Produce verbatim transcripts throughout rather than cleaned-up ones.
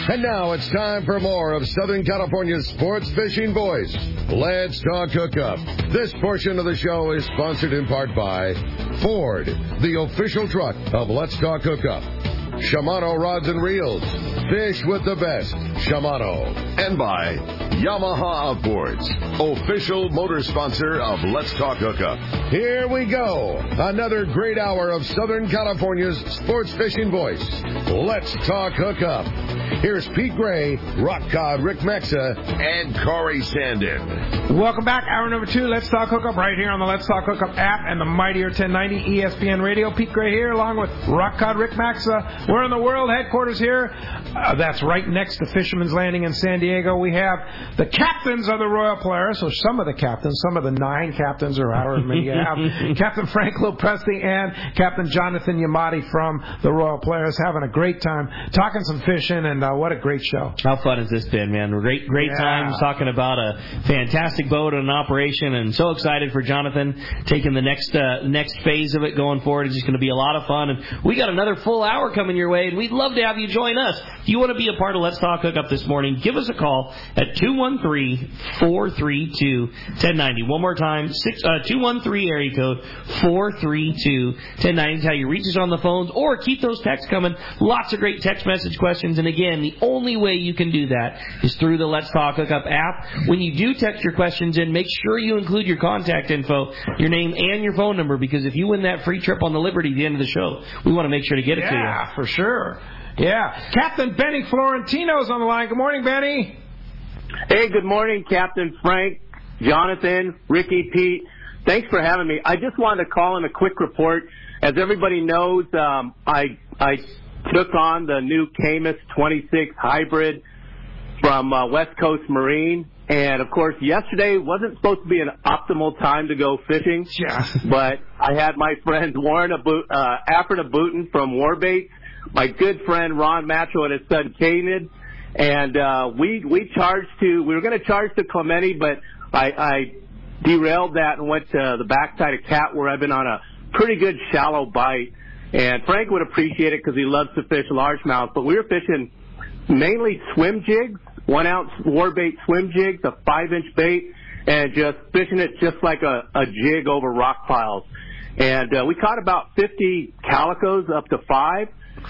And now it's time for more of Southern California's sports fishing voice. Let's Talk Hookup. This portion of the show is sponsored in part by Ford, the official truck of Let's Talk Hookup. Shimano Rods and Reels. Fish with the best. Shimano. And by Yamaha Outboards, official motor sponsor of Let's Talk Hookup. Here we go. Another great hour of Southern California's sports fishing voice. Let's Talk Hookup. Here's Pete Gray, Rock Cod Rick Mexa, and Corey Sandin. Welcome back. Hour number two, Let's Talk Hookup, right here on the Let's Talk Hookup app and the mightier ten ninety E S P N Radio. Pete Gray here, along with Rock Cod Rick Mexa. We're in the world headquarters here. Uh, that's right next to Fisherman's Landing in San Diego. We have the captains of the Royal Polaris, so some of the captains, some of the nine captains, or however many you have. Captain Frank Lopresti and Captain Jonathan Yamati from the Royal Polaris, having a great time, talking some fishing, and uh, what a great show. How fun has this been, man? Great, great yeah. times talking about a fantastic boat and an operation, and so excited for Jonathan taking the next uh, next phase of it going forward. It's just going to be a lot of fun, and we got another full hour coming your way, and we'd love to have you join us. If you want to be a part of Let's Talk Hookup this morning, give us a call at two one three, four three two, one zero nine zero. One more time, six, uh, two one three area code four three two, one zero nine zero. How you reach us on the phones, or keep those texts coming. Lots of great text message questions, and again, the only way you can do that is through the Let's Talk Hookup app. When you do text your questions in, make sure you include your contact info, your name, and your phone number, because if you win that free trip on the Liberty at the end of the show, we want to make sure to get it yeah, to you. Yeah, for sure. Yeah. Captain Benny Florentino's on the line. Good morning, Benny. Hey, good morning, Captain Frank, Jonathan, Ricky, Pete. Thanks for having me. I just wanted to call in a quick report. As everybody knows, um, I I took on the new Camus twenty-six hybrid from uh, West Coast Marine. And, of course, yesterday wasn't supposed to be an optimal time to go fishing. Yeah. But I had my friend Warren Abu- uh, Afrin Abutin from Warbait, my good friend Ron Macho and his son Kanan. And uh, we we charged to, we were going to charge to Clemente, but I, I derailed that and went to the backside of Cat, where I've been on a pretty good shallow bite. And Frank would appreciate it because he loves to fish largemouth. But we were fishing mainly swim jigs, one-ounce Warbait swim jigs, a five-inch bait, and just fishing it just like a, a jig over rock piles. And uh, we caught about fifty calicos up to five.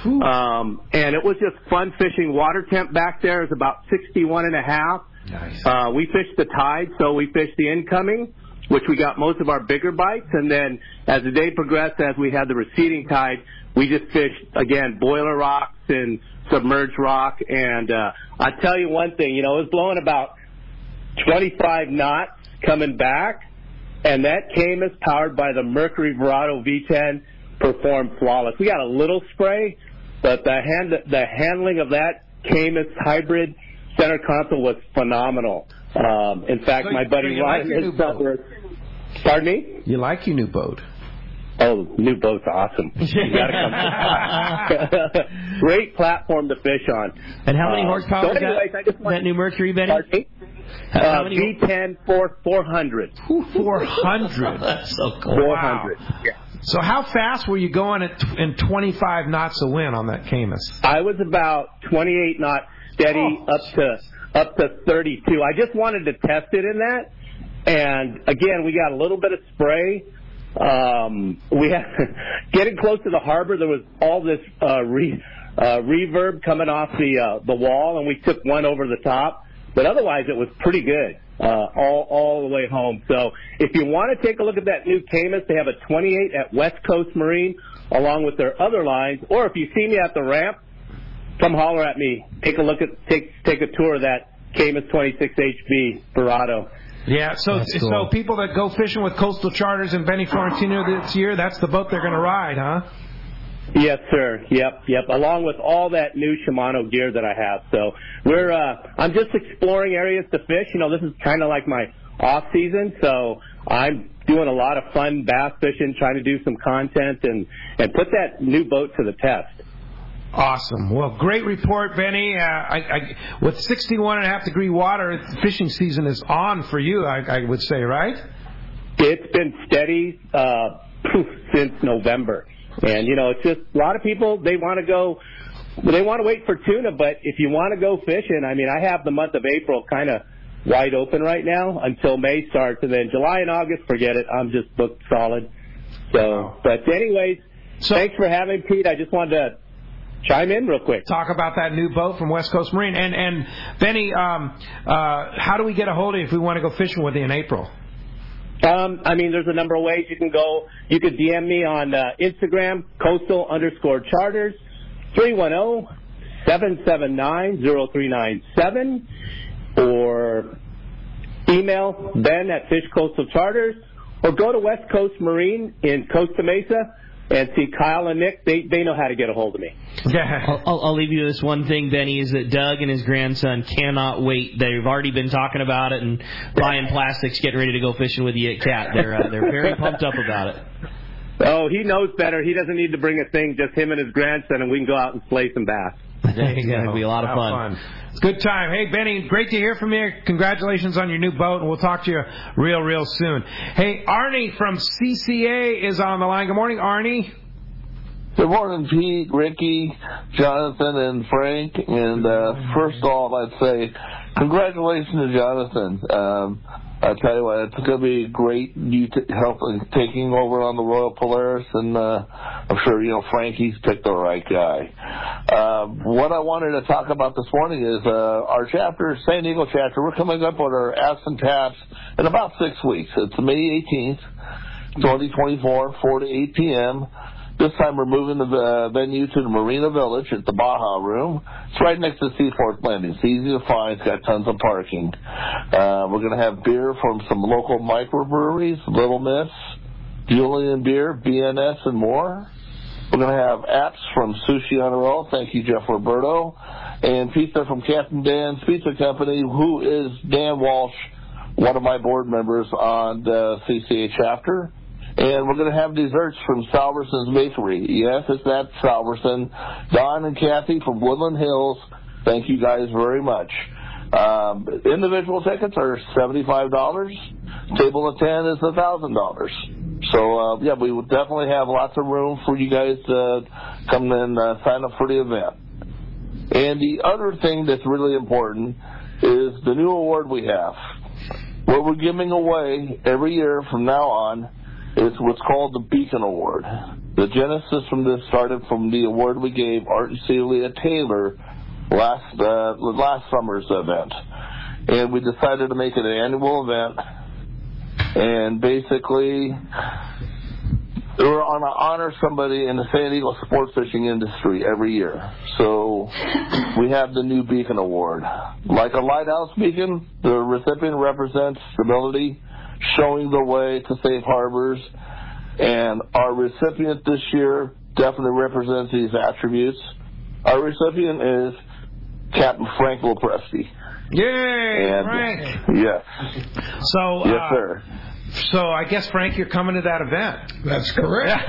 Um, and it was just fun fishing. Water temp back there is about sixty-one and a half. Nice. Uh, we fished the tide, so we fished the incoming, which we got most of our bigger bites. And then as the day progressed, as we had the receding tide, we just fished, again, boiler rocks and submerged rock. And uh, I tell you one thing, you know, it was blowing about twenty-five knots coming back, and that Camus, powered by the Mercury Verado V ten, performed flawless. We got a little spray, but the hand the handling of that Camus hybrid center console was phenomenal. Um, in fact, so, my buddy so Ryan, like his brother. Pardon me? You like your new boat? Oh, new boat's awesome. You gotta come. Great platform to fish on. And how many uh, horsepower so is anyways, that, I just want, that new Mercury, Benny? Pardon me? How Uh, many? V ten four hundred. four hundred. That's so cool. four hundred. Wow. Yeah. So how fast were you going at in twenty-five knots of wind on that Camus? I was about twenty-eight knots steady Oh. up to up to thirty-two. I just wanted to test it in that. And again, we got a little bit of spray. Um, we had getting close to the harbor. There was all this uh, re, uh, reverb coming off the uh, the wall, and we took one over the top. But otherwise, it was pretty good uh, all all the way home. So if you want to take a look at that new Camus, they have a twenty-eight at West Coast Marine, along with their other lines. Or if you see me at the ramp, come holler at me. Take a look at take take a tour of that Camus twenty-six H B Verado. Yeah, so Cool. so people that go fishing with Coastal Charters and Benny Florentino this year, that's the boat they're going to ride, huh? Yes, sir. Yep, yep. Along with all that new Shimano gear that I have. So we're uh, I'm just exploring areas to fish. You know, this is kind of like my off season, so I'm doing a lot of fun bass fishing, trying to do some content and and put that new boat to the test. Awesome. Well, great report, Benny. Uh, I, I, with sixty-one and a half degree water, fishing season is on for you, I, I would say, right? It's been steady uh, since November. And, you know, it's just a lot of people, they want to go they want to wait for tuna, but if you want to go fishing, I mean, I have the month of April kind of wide open right now until May starts, and then July and August, forget it. I'm just booked solid. So, but anyways, so, thanks for having me, Pete. I just wanted to chime in real quick. Talk about that new boat from West Coast Marine. And, and Benny, um, uh, how do we get a hold of you if we want to go fishing with you in April? Um, I mean, there's a number of ways you can go. You could D M me on uh, Instagram, coastal underscore charters, three one zero, seven seven nine, zero three nine seven, or email Ben at Fish Coastal Charters, or go to West Coast Marine in Costa Mesa and see Kyle and Nick. They they know how to get a hold of me. Yeah. I'll, I'll leave you with this one thing, Benny, is that Doug and his grandson cannot wait. They've already been talking about it and buying plastics, getting ready to go fishing with you at Cat. They're uh, they're very pumped up about it. Oh, he knows better. He doesn't need to bring a thing, just him and his grandson, and we can go out and slay some bass. It's going to be a lot of fun. fun. Good time. Hey, Benny, great to hear from you. Congratulations on your new boat, and we'll talk to you real, real soon. Hey, Arnie from C C A is on the line. Good morning, Arnie. Good morning, Pete, Ricky, Jonathan, and Frank. And uh, first of all, I'd say congratulations to Jonathan. Um, I tell you what, it's going to be great you t- helping taking over on the Royal Polaris, and uh, I'm sure you know Frankie's picked the right guy. Uh, what I wanted to talk about this morning is uh, our chapter, San Diego chapter. We're coming up with our Apps and Taps in about six weeks. It's May eighteenth, twenty twenty-four, four to eight p.m. This time we're moving the uh, venue to the Marina Village at the Baja Room. It's right next to Seaforth Landing. It's easy to find. It's got tons of parking. Uh, we're going to have beer from some local microbreweries, Little Miss, Julian Beer, B N S, and more. We're going to have apps from Sushi on a Roll. Thank you, Jeff Roberto. And pizza from Captain Dan's Pizza Company, who is Dan Walsh, one of my board members on the C C A chapter. And we're going to have desserts from Salverson's Bakery. Yes, it's that Salverson. Don and Kathy from Woodland Hills, thank you guys very much. Um, individual tickets are seventy-five dollars. Table of ten is one thousand dollars. So, uh, yeah, we will definitely have lots of room for you guys to come and uh, sign up for the event. And the other thing that's really important is the new award we have. What we're giving away every year from now on is what's called the Beacon Award. The genesis from this started from the award we gave Art and Celia Taylor last uh, last summer's event. And we decided to make it an annual event. And basically, we're on to honor somebody in the San Diego sports fishing industry every year. So we have the new Beacon Award. Like a lighthouse beacon, the recipient represents stability, showing the way to safe harbors, and our recipient this year definitely represents these attributes. Our recipient is Captain Frank Lopresti. Yay, and, Frank! Yes. So, yes, uh, sir. So I guess, Frank, you're coming to that event. That's correct.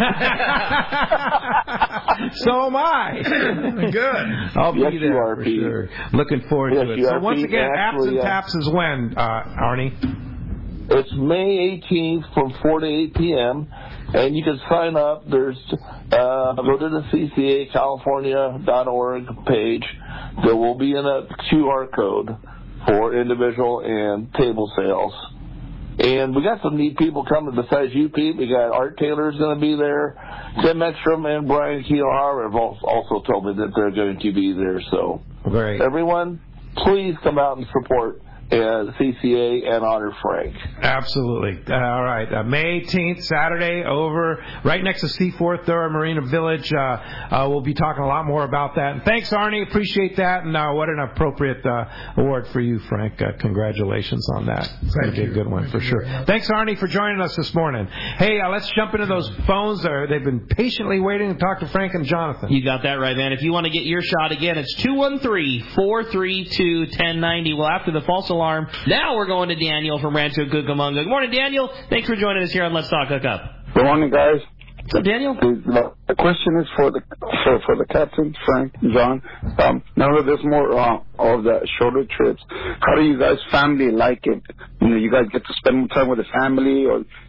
So am I. Good. I'll yes, be there you are, for Pete. sure. Looking forward yes, to it. You So are, once Pete. again, Actually, Apps and uh, Taps is when, uh, Arnie? It's May eighteenth from four to eight p.m. And you can sign up. There's uh, go to the C C A California dot org page. There will be a Q R code for individual and table sales. And we got some neat people coming besides you, Pete. We got Art Taylor's going to be there. Tim Ekstrom and Brian Keohara have also told me that they're going to be there. So, Great. Everyone, please come out and support uh, C C A and honor Frank. Absolutely. Uh, all right. Uh, May eighteenth, Saturday, over right next to Seaforth there, Marina Village. Uh, uh, we'll be talking a lot more about that. And thanks, Arnie. Appreciate that. And uh, what an appropriate uh, award for you, Frank. Uh, congratulations on that. It's going to be a good one for sure. Thanks, Arnie, for joining us this morning. Hey, uh, let's jump into those phones. There. They've been patiently waiting to talk to Frank and Jonathan. You got that right, man. If you want to get your shot again, it's two one three, four three two, one zero nine zero. Well, after the false alarm, now we're going to Daniel from Rancho Cucamonga. Good morning, Daniel. Thanks for joining us here on Let's Talk Hookup. Good morning, guys. What's up, Daniel? The, the question is for the for, for the captain, Frank, John. Um, now that there's more uh, of the shorter trips, how do you guys family like it? You know, you guys get to spend more time with the family, or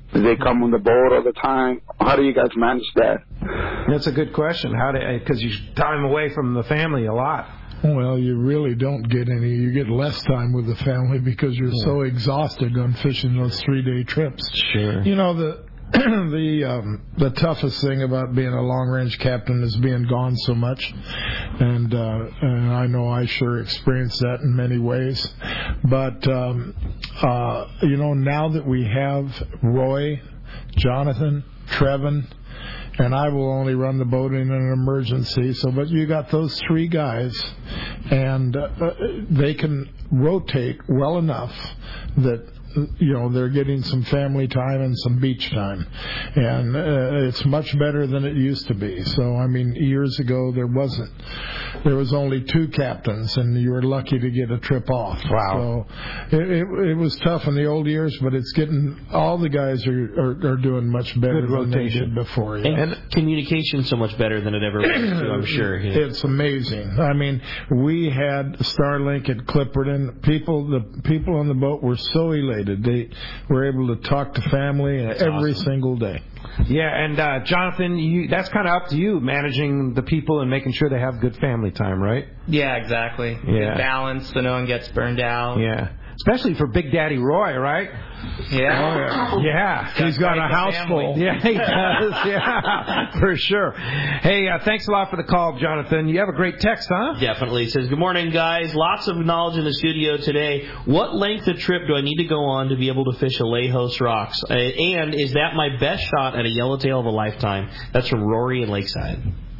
Do they come on the boat all the time? How do you guys manage that? That's a good question. How do because you time away from the family a lot. Well, you really don't get any. You get less time with the family because you're yeah. so exhausted on fishing those three-day trips. Sure. You know, the the um, the toughest thing about being a long-range captain is being gone so much. And, uh, and I know I sure experienced that in many ways. But, um, uh, you know, now that we have Roy, Jonathan, Trevin, and I will only run the boat in an emergency. So, but you got those three guys, and uh, they can rotate well enough that, you know, they're getting some family time and some beach time. And uh, it's much better than it used to be. So, I mean, years ago there wasn't. There was only two captains, and you were lucky to get a trip off. Wow. So it, it, it was tough in the old years, but it's getting, all the guys are, are, are doing much better Good than rotation. they did before. Yeah. And, and communication so much better than it ever was, too, I'm sure. Yeah. It's amazing. I mean, we had Starlink at Clipperton. People, the people on the boat were so elated. They were able to talk to family That's every awesome. single day. Yeah, and uh, Jonathan, you, that's kind of up to you, managing the people and making sure they have good family time, right? Yeah, exactly. Yeah. Good balance so no one gets burned out. Yeah. Especially for Big Daddy Roy, right? Yeah. Oh, yeah. yeah. He's got a house full. Yeah, he does. Yeah, for sure. Hey, uh, thanks a lot for the call, Jonathan. You have a great text, huh? Definitely. It says, good morning, guys. Lots of knowledge in the studio today. What length of trip do I need to go on to be able to fish Alejos rocks? Uh, and is that my best shot at a yellowtail of a lifetime? That's from Rory in Lakeside.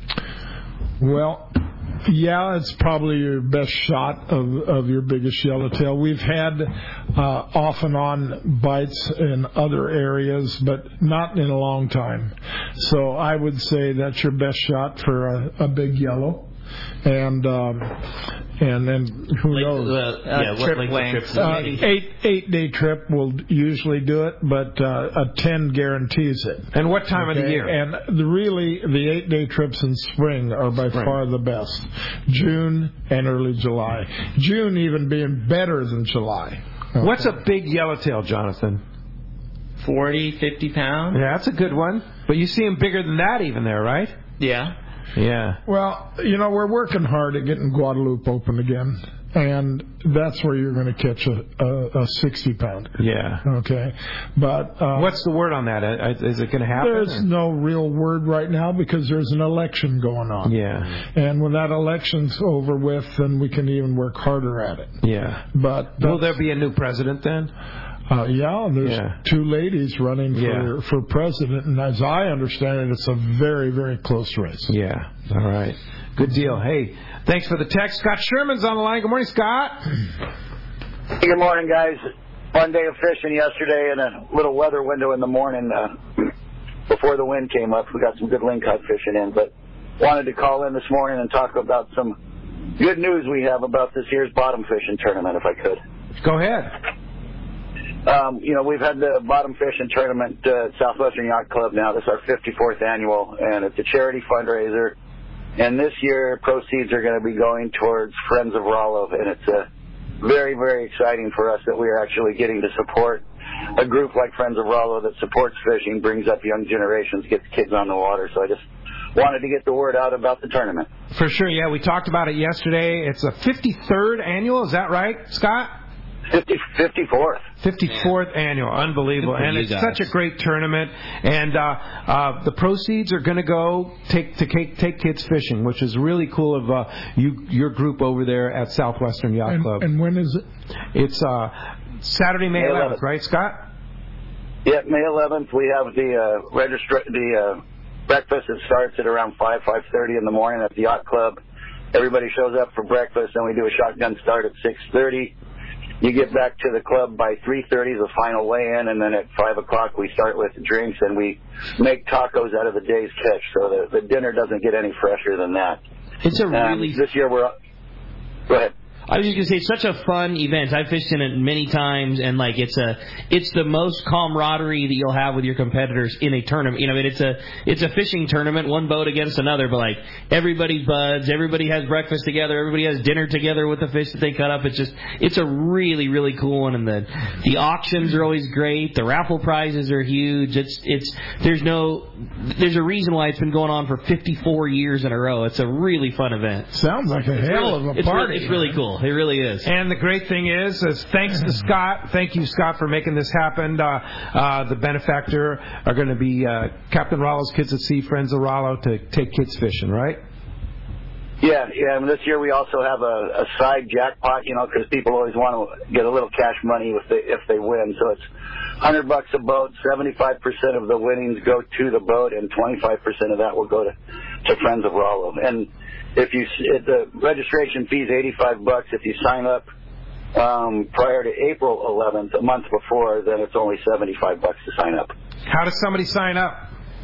Well, yeah, it's probably your best shot of, of your biggest yellowtail. We've had uh, off and on bites in other areas, but not in a long time. So I would say that's your best shot for a, a big yellow. And um, and then who Length, knows? Uh, yeah, uh, what trip length length. of trips? Uh, eight eight day trip will usually do it, but uh, a ten guarantees it. And what time Okay? of the year? And the, really, the eight day trips in spring are by Spring. far the best. June and early July. June even being better than July. Okay. What's a big yellowtail, Jonathan? forty, fifty pounds? Yeah, that's a good one. But you see them bigger than that even there, right? Yeah. Yeah. Well, you know, we're working hard at getting Guadalupe open again. And that's where you're going to catch a, a, a sixty pounder. Yeah. Okay. But uh, what's the word on that? Is it going to happen? There's or? no real word right now because there's an election going on. Yeah. And when that election's over with, then we can even work harder at it. Yeah. But will there be a new president then? Uh, yeah, there's yeah. two ladies running for, yeah. for president, and as I understand it, it's a very, very close race. Yeah. All right. Good deal. Hey, thanks for the text. Scott Sherman's on the line. Good morning, Scott. Hey, good morning, guys. One day of fishing yesterday and a little weather window in the morning uh, before the wind came up. We got some good lingcod fishing in, but wanted to call in this morning and talk about some good news we have about this year's bottom fishing tournament, if I could. Go ahead. Um, you know, we've had the bottom fishing tournament uh, at Southwestern Yacht Club now. This is our fifty-fourth annual, and it's a charity fundraiser. And this year, proceeds are going to be going towards Friends of Rollo, and it's uh, very, very exciting for us that we are actually getting to support a group like Friends of Rollo that supports fishing, brings up young generations, gets kids on the water. So I just wanted to get the word out about the tournament. For sure, yeah. We talked about it yesterday. It's a fifty-third annual. Is that right, Scott? fifty, fifty-fourth. fifty-fourth yeah. annual. Unbelievable. And it's guys. such a great tournament. And uh, uh, the proceeds are going to go take to take, take kids fishing, which is really cool of uh, you your group over there at Southwestern Yacht and, Club. And when is it? It's uh, Saturday, May eleventh, right, Scott? Yeah, May eleventh. We have the uh, registra- the uh, breakfast that starts at around five, five thirty in the morning at the Yacht Club. Everybody shows up for breakfast, and we do a shotgun start at six thirty. You get back to the club by three thirty, the final weigh-in, and then at five o'clock we start with drinks, and we make tacos out of the day's catch, so the, the dinner doesn't get any fresher than that. It's a really... Um, this year we're... Go ahead. I was just gonna say, it's such a fun event. I've fished in it many times, and like it's a, it's the most camaraderie that you'll have with your competitors in a tournament. You know, I mean, it's a, it's a fishing tournament, one boat against another, but like everybody's buds, everybody has breakfast together, everybody has dinner together with the fish that they cut up. It's just, it's a really, really cool one, and the, the auctions are always great. The raffle prizes are huge. It's, it's, there's no, there's a reason why it's been going on for fifty-four years in a row. It's a really fun event. Sounds like a it's hell really, of a it's party. Really, it's really cool. It really is. And the great thing is, is thanks to Scott. Thank you, Scott, for making this happen. Uh, uh, the benefactor are going to be uh, Captain Rollo's Kids at Sea, Friends of Rollo, to take kids fishing, right? Yeah, yeah. And this year we also have a, a side jackpot, you know, because people always want to get a little cash money if they if they win. So it's one hundred bucks a boat. seventy-five percent of the winnings go to the boat, and twenty-five percent of that will go to, to Friends of Rollo. And if you if the registration fee is eighty-five bucks. If you sign up um, prior to April eleventh, a month before, then it's only seventy-five bucks to sign up. How does somebody sign up?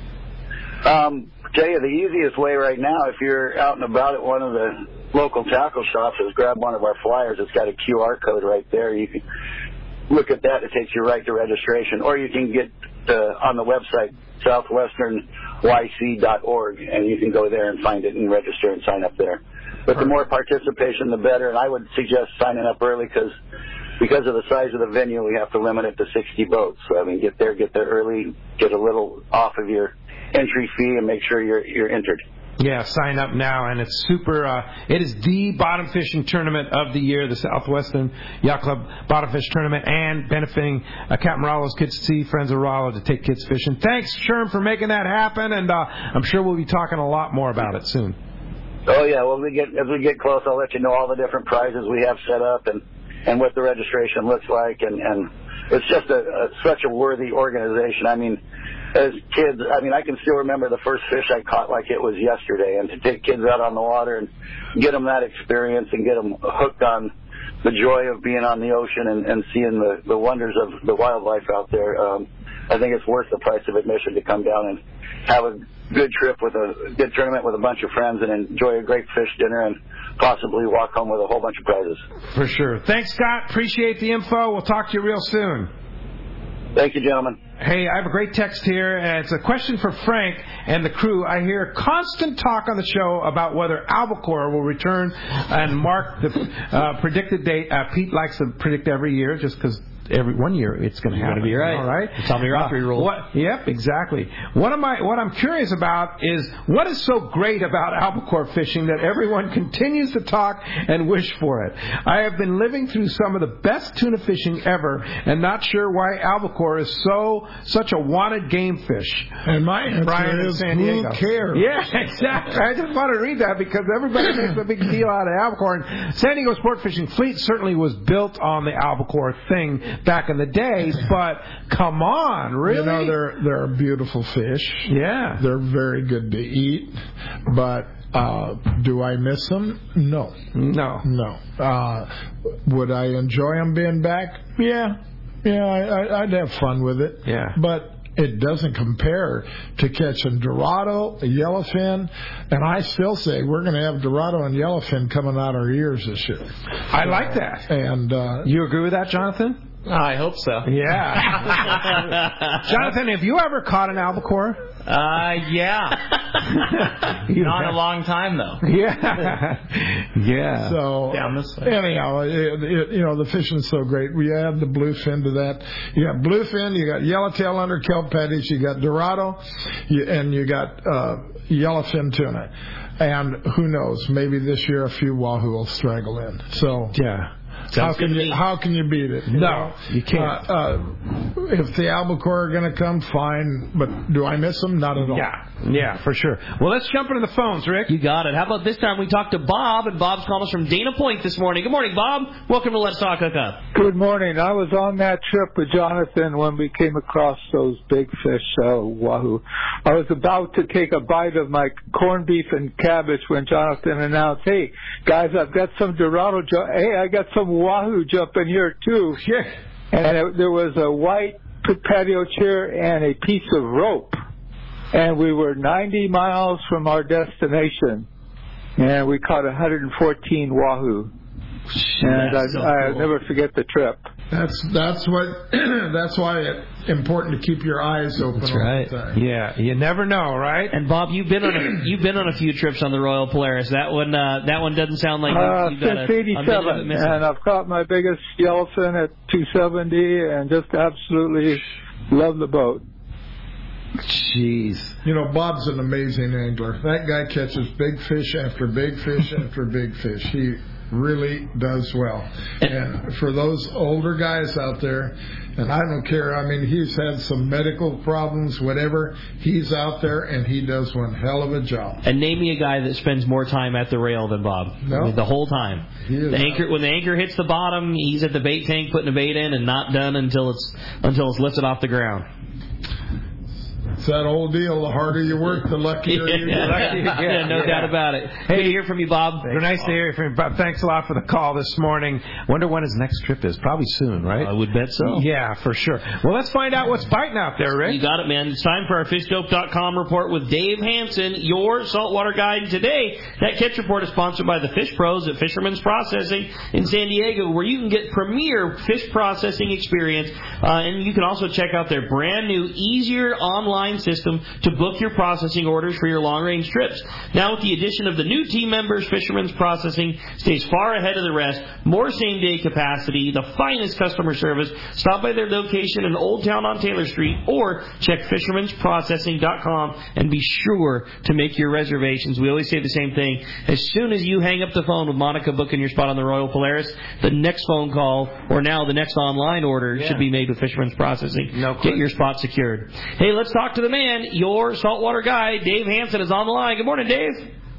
Um, tell you the easiest way right now, if you're out and about at one of the local tackle shops, is grab one of our flyers. It's got a Q R code right there. You can look at that. It takes you right to registration. Or you can get uh, on the website, southwestern y c dot org, and you can go there and find it and register and sign up there. But the more participation, the better. And I would suggest signing up early because because of the size of the venue, we have to limit it to sixty boats. So, I mean, get there, get there early, get a little off of your entry fee, and make sure you're you're entered. Yeah, sign up now, and it's super. Uh, it is the bottom fishing tournament of the year, the Southwestern Yacht Club Bottom Fish Tournament, and benefiting uh, Captain Rollo's Kids at Sea, Friends of Rollo, to take kids fishing. Thanks, Sherm, for making that happen, and uh, I'm sure we'll be talking a lot more about it soon. Oh yeah, well, we get as we get close, I'll let you know all the different prizes we have set up and and what the registration looks like, and and it's just a, a such a worthy organization. I mean, as kids, I mean, I can still remember the first fish I caught like it was yesterday, and to take kids out on the water and get them that experience and get them hooked on the joy of being on the ocean and, and seeing the, the wonders of the wildlife out there, um, I think it's worth the price of admission to come down and have a good trip with a good tournament with a bunch of friends and enjoy a great fish dinner and possibly walk home with a whole bunch of prizes. For sure. Thanks, Scott. Appreciate the info. We'll talk to you real soon. Thank you, gentlemen. Hey, I have a great text here, and it's a question for Frank and the crew. I hear constant talk on the show about whether albacore will return and mark the uh, predicted date. Uh, Pete likes to predict every year just because every one year it's going to happen. You're going to be right. All right. The Tommy Rockery uh, rule. What, yep, exactly. What am I? What I'm curious about is what is so great about albacore fishing that everyone continues to talk and wish for it. I have been living through some of the best tuna fishing ever, and not sure why albacore is so such a wanted game fish. And my answer Brian is San Diego. who cares? Yeah, exactly. I just want to read that because everybody makes a big deal out of albacore. And San Diego Sport Fishing Fleet certainly was built on the albacore thing back in the day, but come on, really? You know, they're they're beautiful fish. Yeah. They're very good to eat, but uh, do I miss them? No. No. No. Uh, would I enjoy them being back? Yeah. Yeah, I, I, I'd have fun with it. Yeah. But it doesn't compare to catching Dorado, a yellowfin, and I still say we're going to have Dorado and yellowfin coming out our ears this year. I like that. And uh, you agree with that, Jonathan? I hope so. Yeah. Jonathan, have you ever caught an albacore? Uh, yeah. Not a long time, though. Yeah. Yeah. So, Down this way. anyhow, it, it, you know, the fishing's so great. We add the bluefin to that. You got bluefin, you got yellowtail under kelp patties, you got Dorado, you, and you got uh, yellowfin tuna. And who knows, maybe this year a few wahoo will straggle in. So, yeah. How can you how can you beat it? You no, know? you can't. Uh, uh, if the albacore are going to come, fine. But do I miss them? Not at all. Yeah, yeah, for sure. Well, let's jump into the phones, Rick. You got it. How about this time we talk to Bob, and Bob's calling us from Dana Point this morning. Good morning, Bob. Welcome to Let's Talk Hookup. Good morning. I was on that trip with Jonathan when we came across those big fish, uh, wahoo. I was about to take a bite of my corned beef and cabbage when Jonathan announced, "Hey, guys, I've got some Dorado. Ju- hey, I got some wahoo jumping here too." Yeah. And it, there was a white patio chair and a piece of rope, and we were ninety miles from our destination, and we caught one hundred fourteen wahoo. and I, so I cool. never forget the trip. That's that's what that's why it's important to keep your eyes open. That's all right. the time. Yeah, you never know, right? And Bob, you've been on a, you've been on a few trips on the Royal Polaris. That one uh, that one doesn't sound like Uh, you got since a, eighty-seven, a minute and I've caught my biggest yellowfin at two seventy, and just absolutely love the boat. Jeez. You know, Bob's an amazing angler. That guy catches big fish after big fish after big fish. He really does well. And for those older guys out there, and I don't care, I mean, he's had some medical problems, whatever, he's out there and he does one hell of a job. And name me a guy that spends more time at the rail than Bob. No. I mean, the whole time. The anchor, when the anchor hits the bottom, he's at the bait tank putting the bait in and not done until it's until it's lifted off the ground. It's that old deal. The harder you work, the luckier you get. Yeah, no yeah. doubt about it. Hey, good to hear from you, Bob. Very nice to hear from you, Bob. Thanks a lot for the call this morning. Wonder when his next trip is. Probably soon, right? I would bet so. Yeah, for sure. Well, let's find out what's biting out there, Rick. You got it, man. It's time for our fish dope dot com report with Dave Hansen, your saltwater guide. Today, that catch report is sponsored by the Fish Pros at Fisherman's Processing in San Diego, where you can get premier fish processing experience. Uh, and you can also check out their brand new, easier online system to book your processing orders for your long-range trips. Now, with the addition of the new team members, Fisherman's Processing stays far ahead of the rest. More same-day capacity, the finest customer service. Stop by their location in Old Town on Taylor Street or check fishermans processing dot com and be sure to make your reservations. We always say the same thing. As soon as you hang up the phone with Monica booking your spot on the Royal Polaris, the next phone call, or now the next online order, yeah. should be made with Fisherman's Processing. No Get your spot secured. Hey, let's talk to the man, your saltwater guy, Dave Hansen, is on the line. Good morning, Dave.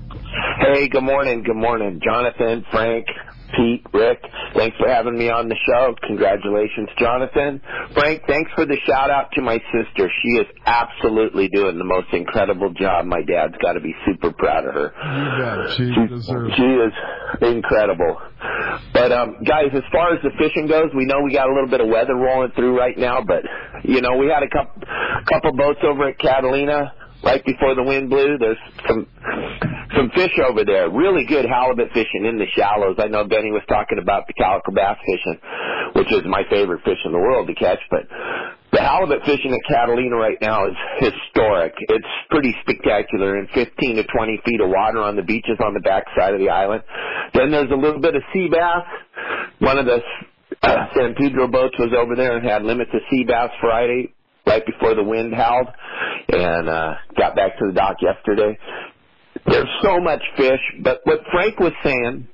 Hey, good morning. Good morning, Jonathan, Frank, Pete, Rick. Thanks for having me on the show. Congratulations, Jonathan. Frank, thanks for the shout out to my sister. She is absolutely doing the most incredible job. My dad's got to be super proud of her. You bet. She, she deserves She is incredible. But, um, guys, as far as the fishing goes, we know we got a little bit of weather rolling through right now, but, you know, we had a couple, couple boats over at Catalina right before the wind blew. There's some some fish over there. Really good halibut fishing in the shallows. I know Benny was talking about the calico bass fishing, which is my favorite fish in the world to catch, but the halibut fishing at Catalina right now is historic. It's pretty spectacular in fifteen to twenty feet of water on the beaches on the backside of the island. Then there's a little bit of sea bass. One of the uh, San Pedro boats was over there and had limits of sea bass Friday, right before the wind howled, and uh, got back to the dock yesterday. There's so much fish, but what Frank was saying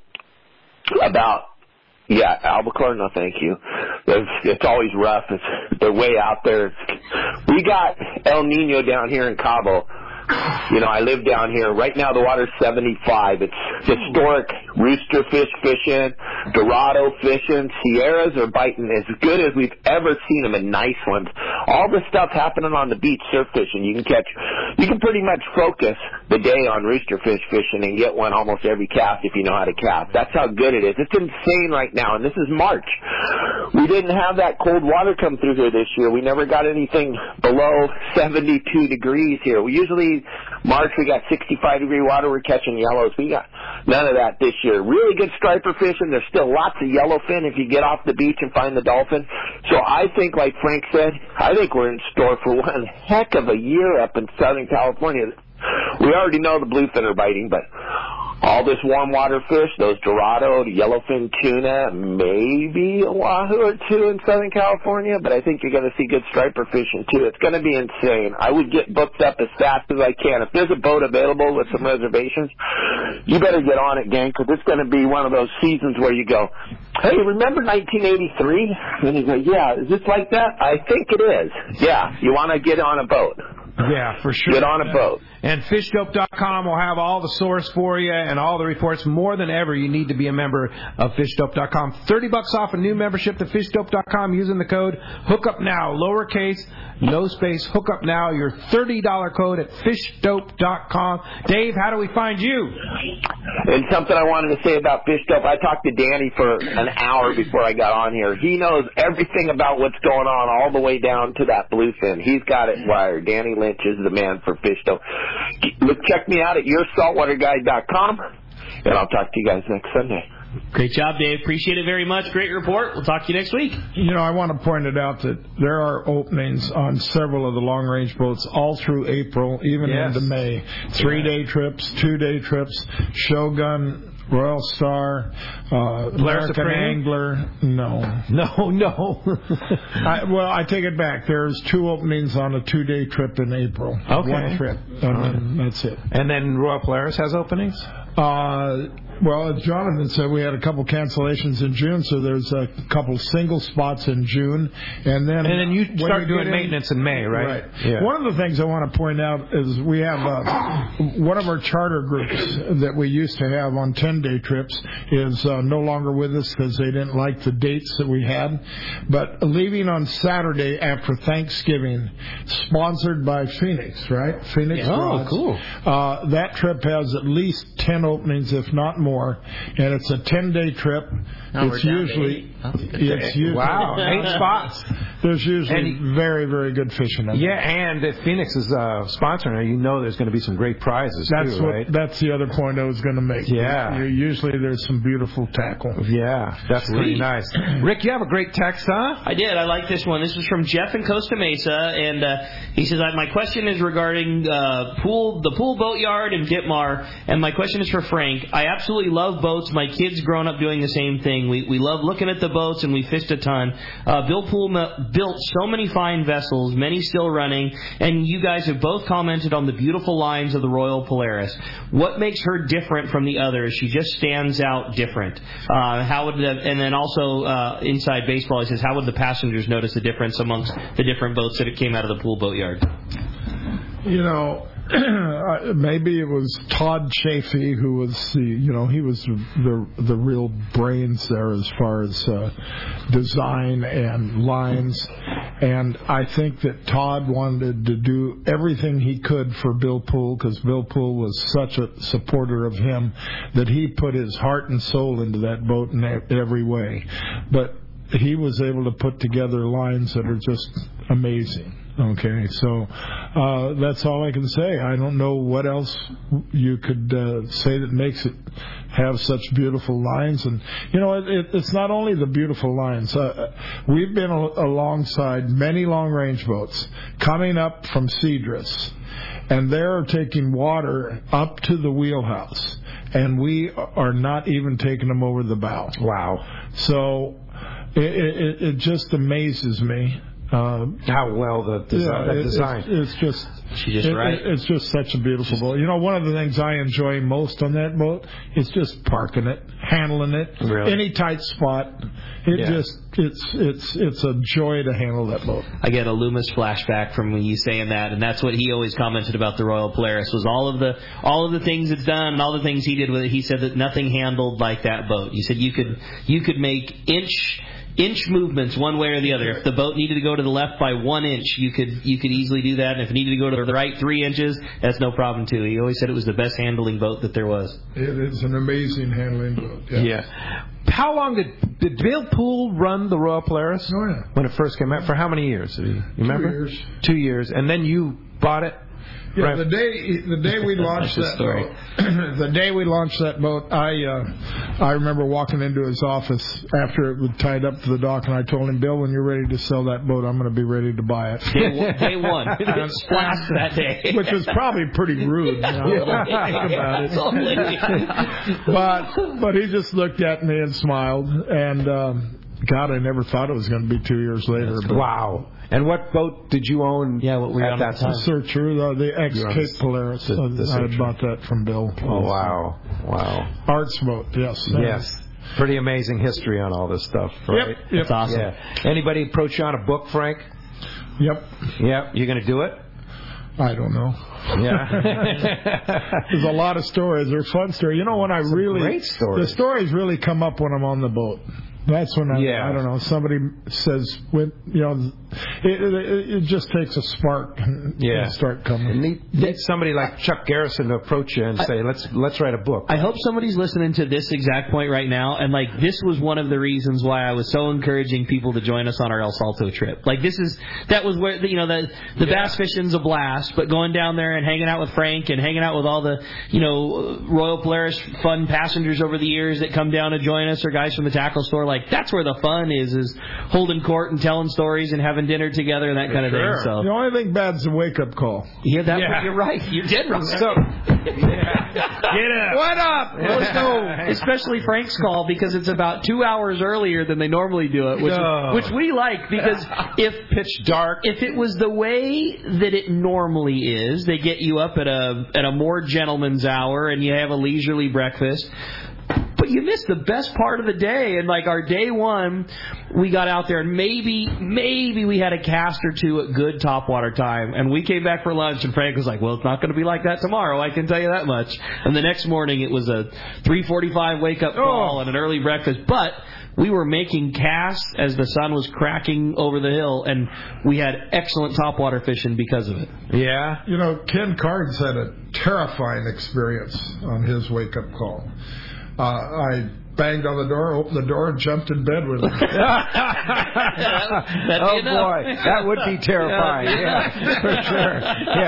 about, yeah, albacore, no thank you. It's, it's always rough. It's, they're way out there. We got El Nino down here in Cabo. You know, I live down here. Right now the water's seventy-five. It's historic rooster fish fishing, Dorado fishing. Sierras are biting as good as we've ever seen them, and nice ones. All the stuff happening on the beach, surf fishing, you can catch. You can pretty much focus the day on rooster fish fishing and get one almost every cast if you know how to cast. That's how good it is. It's insane right now, and this is March. We didn't have that cold water come through here this year. We never got anything below seventy-two degrees here. We usually March we got sixty-five degree water. We're catching yellows. We got none of that this year. Really good striper fishing. There's still lots of yellowfin if you get off the beach and find the dolphin. So I think, like Frank said, I think we're in store for one heck of a year up in Southern California. We already know the bluefin are biting, but all this warm water fish, those Dorado, the yellowfin tuna, maybe a wahoo or two in Southern California, but I think you're going to see good striper fishing too. It's going to be insane. I would get booked up as fast as I can. If there's a boat available with some reservations, you better get on it, gang, because it's going to be one of those seasons where you go, hey, remember nineteen eighty-three? And you go, yeah, is this like that? I think it is. Yeah, you want to get on a boat. Yeah, for sure. Get on a boat. And fish dope dot com will have all the source for you and all the reports. More than ever, you need to be a member of fish dope dot com. thirty bucks off a new membership to fish dope dot com using the code HOOKUPNOW, lowercase, no space, HOOKUPNOW, your thirty dollars code at fish dope dot com. Dave, how do we find you? And something I wanted to say about Fish Dope, I talked to Danny for an hour before I got on here. He knows everything about what's going on all the way down to that bluefin. He's got it wired. Danny Lynch is the man for Fish Dope. Check me out at your saltwater guide dot com, and I'll talk to you guys next Sunday. Great job, Dave. Appreciate it very much. Great report. We'll talk to you next week. You know, I want to point it out that there are openings on several of the long-range boats all through April, even Yes. into May. Three-day trips, two-day trips, Shogun, Royal Star, uh, American Supreme? Angler. No. No, no. I, well, I take it back. There's two openings on a two-day trip in April. Okay. One trip. And then that's it. And then Royal Polaris has openings? Uh, well, as Jonathan said, we had a couple cancellations in June, so there's a couple single spots in June, and then And then you when start you doing get in- maintenance in May, right? Right. Yeah. One of the things I want to point out is we have uh, one of our charter groups that we used to have on ten-day trips is uh, no longer with us because they didn't like the dates that we had. But leaving on Saturday after Thanksgiving, sponsored by Phoenix, right? Phoenix. Yeah. Oh, Rods. cool. Uh, that trip has at least ten openings, if not more, and it's a ten-day trip. Now we're it's down to usually eight. That's good. it's usually Wow, eight spots. There's usually And- very, very good fishing. in Yeah, there. and if Phoenix is uh, sponsoring it, you know there's going to be some great prizes, That's too, what. right? That's the other point I was going to make. Yeah. You- Usually there's some beautiful tackle. Yeah, that's pretty nice. Rick, you have a great text, huh? I did. I like this one. This was from Jeff in Costa Mesa, and uh, he says, "My question is regarding uh, pool, the pool boatyard in Ditmar, and my question is for Frank. I absolutely love boats. My kids grown up doing the same thing. We we love looking at the boats, and we fished a ton. Uh, Bill Pool built so many fine vessels, many still running, and you guys have both commented on the beautiful lines of the Royal Polaris. What makes her different from the others? She just stands out different. Uh, how would the, and then also uh, inside baseball, he says, how would the passengers notice the difference amongst the different boats that came out of the pool boatyard? You know, maybe it was Todd Chafee who was the, you know, he was the the real brains there as far as uh, design and lines. And I think that Todd wanted to do everything he could for Bill Pool because Bill Pool was such a supporter of him that he put his heart and soul into that boat in every way. But he was able to put together lines that are just amazing. Okay, so uh, that's all I can say. I don't know what else you could uh, say that makes it have such beautiful lines. And, you know, it, it, it's not only the beautiful lines. Uh, we've been a- alongside many long-range boats coming up from Cedrus, and they're taking water up to the wheelhouse, and we are not even taking them over the bow. Wow. So it, it, it just amazes me. Uh, How well the, desi- yeah, that it- design. It's, it's just, She's just it, right. it- it's just such a beautiful boat. You know, one of the things I enjoy most on that boat is just parking it, handling it, Really? any tight spot. It Yeah. just, it's, it's, it's a joy to handle that boat. I get a Loomis flashback from you saying that, and that's what he always commented about the Royal Polaris was all of the all of the things it's done and all the things he did with it. He said that nothing handled like that boat. He said you could you could make inch inch movements one way or the other. If the boat needed to go to the left by one inch, you could you could easily do that. And if it needed to go to the right three inches, that's no problem too. He always said it was the best handling boat that there was. It is an amazing handling boat. Yeah. Yeah. How long did did Bill Pool run the Royal Polaris? Oh, yeah. When it first came out? For how many years? Did he, you remember? years. Two years. And then you bought it? Yeah, Right. the day the day we launched That's the that boat, the day we launched that boat, I uh, I remember walking into his office after it was tied up to the dock, and I told him, Bill, when you're ready to sell that boat, I'm going to be ready to buy it. Day one, day one. It splashed that day. Which was probably pretty rude, you know, Yeah. think about it. Totally. but but he just looked at me and smiled, and um, God, I never thought it was going to be two years later. But Wow. And what boat did you own Yeah, what were you at on that at the time? time? Searcher, the, the You're on ex-Cape the- Polaris. the- the I Searcher. bought that from Bill. Oh, wow. Wow. Arts boat, yes. Yes. Pretty amazing history on all this stuff, right? Yep, yep. That's awesome. Yeah. Anybody approach you on a book, Frank? Yep. Yeah. You going to do it? I don't know. Yeah. There's a lot of stories. They're fun stories. You know, when I really great stories. the stories really come up when I'm on the boat. That's when I, Yeah. I don't know. Somebody says, when you know, it, it, it just takes a spark and, Yeah. and start coming. Need, need somebody like Chuck Garrison to approach you and say, "Let's let's write a book." I hope somebody's listening to this exact point right now, and like this was one of the reasons why I was so encouraging people to join us on our El Salto trip. Like this is that was where you know the the Yeah. bass fishing's a blast, but going down there and hanging out with Frank and hanging out with all the you know Royal Polaris fun passengers over the years that come down to join us, or guys from the tackle store, like that's where the fun is is holding court and telling stories and having dinner together and that kind of Sure. thing. So The only thing bad's a wake-up call. yeah, that Yeah. you're right. You're dead right. So, yeah. Get up. What up? Let's go. Especially Frank's call because it's about two hours earlier than they normally do it, which No. which we like because if Pitch dark. if it was the way that it normally is, they get you up at a at a more gentleman's hour and you have a leisurely breakfast. But you missed the best part of the day. And like our day one, we got out there and maybe, maybe we had a cast or two at good topwater time. And we came back for lunch and Frank was like, well, it's not going to be like that tomorrow. I can tell you that much. And the next morning it was a three forty-five wake up call Oh. and an early breakfast. But we were making casts as the sun was cracking over the hill, and we had excellent topwater fishing because of it. Yeah. You know, Ken Carnes had a terrifying experience on his wake-up call. Uh, I banged on the door, opened the door, and jumped in bed with him. Oh boy, that would be terrifying. Yeah, for sure.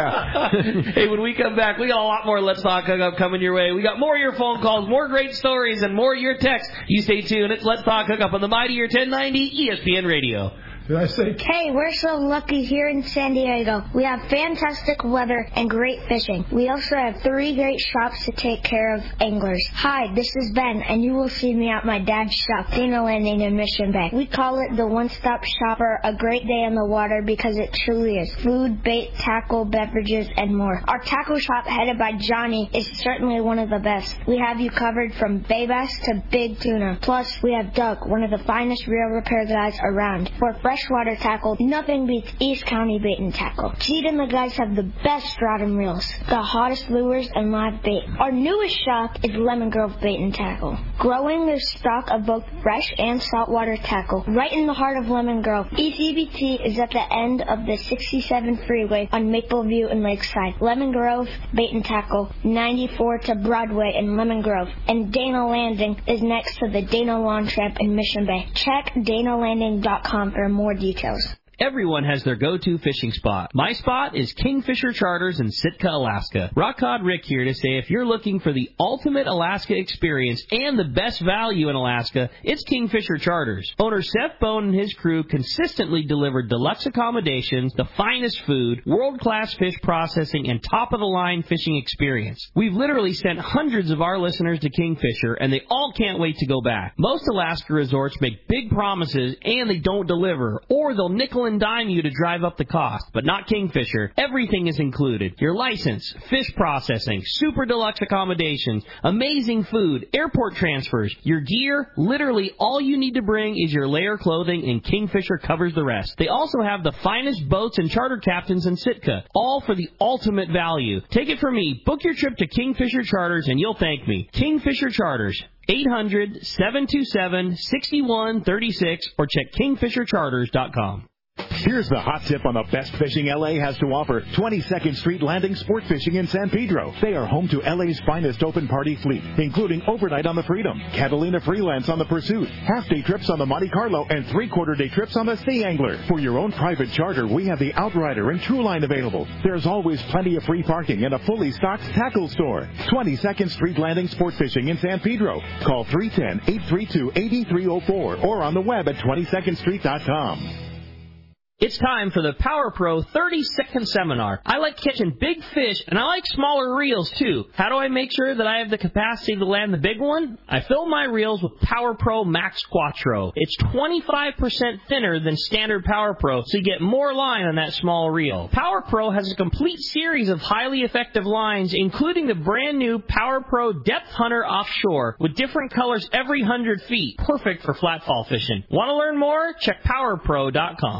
Yeah. Hey, when we come back, we got a lot more Let's Talk Hookup coming your way. We got more of your phone calls, more great stories, and more of your texts. You stay tuned. It's Let's Talk Hookup on the Mightier ten ninety E S P N Radio. Did I say? Hey, we're so lucky here in San Diego. We have fantastic weather and great fishing. We also have three great shops to take care of anglers. Hi, this is Ben, and you will see me at my dad's shop, Dana Landing in Mission Bay. We call it the one-stop shop for a great day on the water because it truly is. Food, bait, tackle, beverages, and more. Our tackle shop, headed by Johnny, is certainly one of the best. We have you covered from bay bass to big tuna. Plus, we have Doug, one of the finest reel repair guys around. For freshwater tackle, nothing beats East County Bait and Tackle. Cheat and the guys have the best rod and reels, the hottest lures and live bait. Our newest shop is Lemon Grove Bait and Tackle, growing their stock of both fresh and saltwater tackle right in the heart of Lemon Grove. E C B T is at the end of the sixty-seven freeway on Mapleview and Lakeside. Lemon Grove Bait and Tackle, ninety-four to Broadway in Lemon Grove, and Dana Landing is next to the Dana Lawn Tramp in Mission Bay. Check dana landing dot com for more details. Everyone has their go-to fishing spot. My spot is Kingfisher Charters in Sitka, Alaska. Rock Cod Rick here to say if you're looking for the ultimate Alaska experience and the best value in Alaska, it's Kingfisher Charters. Owner Seth Bone and his crew consistently deliver deluxe accommodations, the finest food, world-class fish processing, and top-of-the-line fishing experience. We've literally sent hundreds of our listeners to Kingfisher, and they all can't wait to go back. Most Alaska resorts make big promises, and they don't deliver, or they'll nickel and dime you to drive up the cost, but not Kingfisher. Everything is included. Your license, fish processing, super deluxe accommodations, amazing food, airport transfers, your gear, literally all you need to bring is your layer clothing, and Kingfisher covers the rest. They also have the finest boats and charter captains in Sitka, all for the ultimate value. Take it from me, book your trip to Kingfisher Charters and you'll thank me. Kingfisher Charters, eight hundred, seven two seven, six one three six, or check kingfisher charters dot com. Here's the hot tip on the best fishing L A has to offer. twenty-second Street Landing Sport Fishing in San Pedro. They are home to L A's finest open party fleet, including overnight on the Freedom, Catalina Freelance on the Pursuit, half-day trips on the Monte Carlo, and three-quarter-day trips on the Sea Angler. For your own private charter, we have the Outrider and Trueline available. There's always plenty of free parking and a fully stocked tackle store. twenty-second Street Landing Sport Fishing in San Pedro. Call three one zero, eight three two, eight three zero four or on the web at twenty second street dot com. It's time for the Power Pro thirty second Seminar. I like catching big fish, and I like smaller reels, too. How do I make sure that I have the capacity to land the big one? I fill my reels with Power Pro Max Quattro. It's twenty-five percent thinner than standard Power Pro, so you get more line on that small reel. Power Pro has a complete series of highly effective lines, including the brand new Power Pro Depth Hunter Offshore, with different colors every one hundred feet. Perfect for flatfall fishing. Want to learn more? Check power pro dot com. For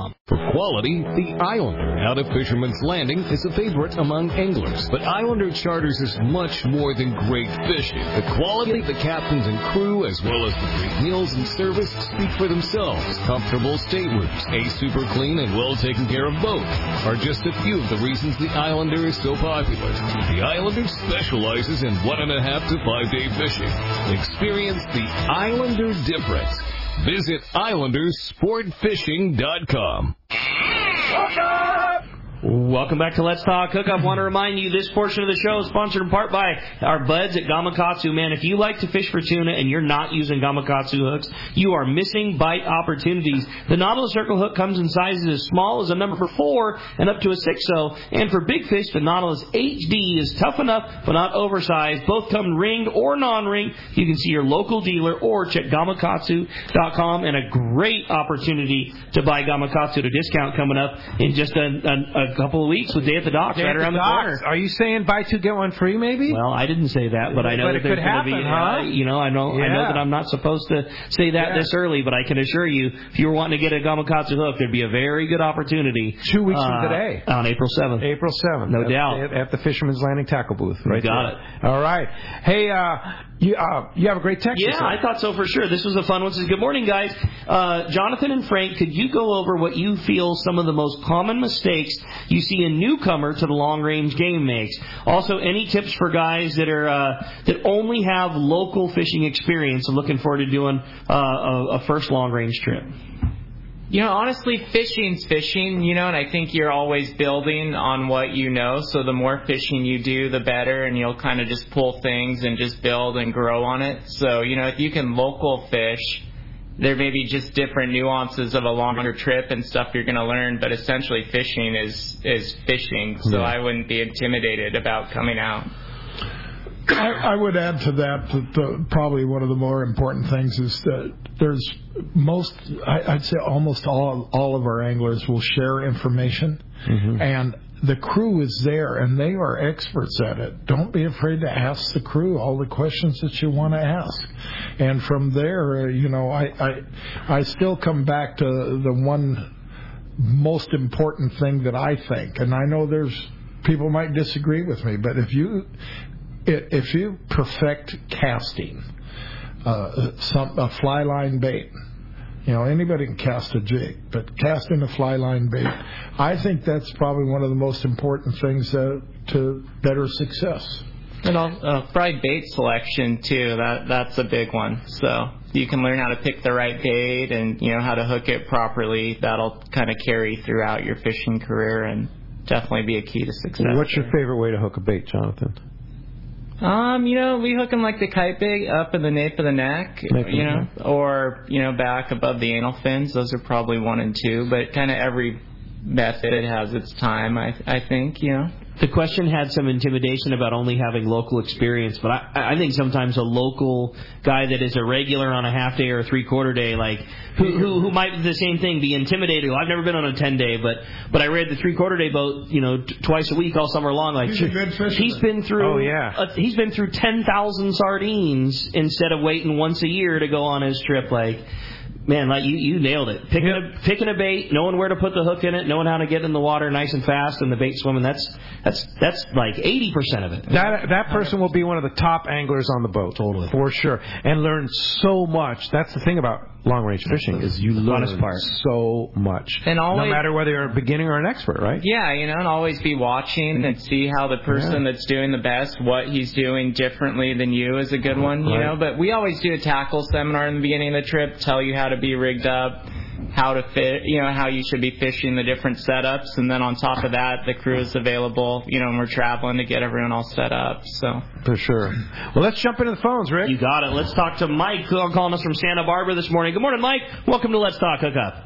quality, the Islander out of Fisherman's Landing is a favorite among anglers. But Islander Charters is much more than great fishing. The quality of the captains and crew, as well as the great meals and service, speak for themselves. Comfortable staterooms, a super clean and well taken care of boat are just a few of the reasons the Islander is so popular. The Islander specializes in one and a half to five day fishing. Experience the Islander difference. Visit Islander Sport Fishing dot com. Welcome back to Let's Talk Hookup. Want to remind you this portion of the show is sponsored in part by our buds at Gamakatsu. Man, if you like to fish for tuna and you're not using Gamakatsu hooks, you are missing bite opportunities. The Nautilus Circle hook comes in sizes as small as a number four and up to a six oh. And for big fish, the Nautilus H D is tough enough but not oversized. Both come ringed or non-ringed. You can see your local dealer or check Gamakatsu dot com. And a great opportunity to buy Gamakatsu at a discount coming up in just a, a, a couple of weeks with Day at the Docks Day right around the, the corner. Are you saying buy two get one free? Maybe. Well, I didn't say that, but I know but that it there's could going to happen, be. Huh? Uh, you know, I know. Yeah. I know that I'm not supposed to say that yeah. this early, but I can assure you, if you were wanting to get a Gamakatsu hook, there'd be a very good opportunity. Two weeks uh, from today, on April seventh. April seventh, no at, doubt, at, at the Fisherman's Landing tackle booth. Right. You got there. it. All right. Hey, uh, you uh, you have a great text. Yeah, I thought so for sure. This was a fun one. Says, good morning, guys. Uh, Jonathan and Frank, could you go over what you feel some of the most common mistakes you see a newcomer to the long-range game makes? Also, any tips for guys that are uh, that only have local fishing experience and looking forward to doing uh, a, a first long-range trip? You know, honestly, fishing's fishing, you know, and I think you're always building on what you know. So the more fishing you do, the better, and you'll kind of just pull things and just build and grow on it. So, you know, if you can local fish, there may be just different nuances of a longer trip and stuff you're going to learn, but essentially fishing is, is fishing. So yeah. I wouldn't be intimidated about coming out. I, I would add to that that the, probably one of the more important things is that there's most, I, I'd say almost all all of our anglers will share information, mm-hmm. and the crew is there, and they are experts at it. Don't be afraid to ask the crew all the questions that you want to ask. And from there, you know, I, I, I still come back to the one most important thing that I think, and I know there's people might disagree with me, but if you if you perfect casting uh, some a fly line bait, you know, anybody can cast a jig, but casting a fly line bait, I think that's probably one of the most important things uh, to better success. And uh, fried bait selection too. That that's a big one. So you can learn how to pick the right bait and you know how to hook it properly. That'll kind of carry throughout your fishing career and definitely be a key to success. What's your favorite way to hook a bait, Jonathan? Um, you know, we hook them like the kite bait up in the nape of the neck, nape you know, neck. Or, you know, back above the anal fins. Those are probably one and two, but kind of every method has its time, I I think, you know. The question had some intimidation about only having local experience, but I, I think sometimes a local guy that is a regular on a half day or a three quarter day, like who, who who might do the same thing, be intimidated. Well, I've never been on a ten day, but but I read the three quarter day boat, you know, t- twice a week all summer long. Like he's a good fisherman. He's been through. Oh yeah. A, he's been through ten thousand sardines instead of waiting once a year to go on his trip. Like. Man, like you, you nailed it. Picking yep. a picking a bait, knowing where to put the hook in it, knowing how to get in the water nice and fast, and the bait swimming. That's that's that's like eighty percent of it. That that person will be one of the top anglers on the boat, totally, for sure, and learn so much. That's the thing about long range fishing is you learn so much, and always, no matter whether you're a beginner or an expert, right? Yeah, you know, and always be watching and see how the person yeah. that's doing the best, what he's doing differently than you is a good one, you right. know. But we always do a tackle seminar in the beginning of the trip, tell you how to be rigged up, how to fit, you know, how you should be fishing the different setups, and then on top of that, the crew is available, you know, and we're traveling to get everyone all set up. So for sure. Well, let's jump into the phones, Rick. You got it. Let's talk to Mike, calling us from Santa Barbara this morning. Good morning, Mike. Welcome to Let's Talk Hookup.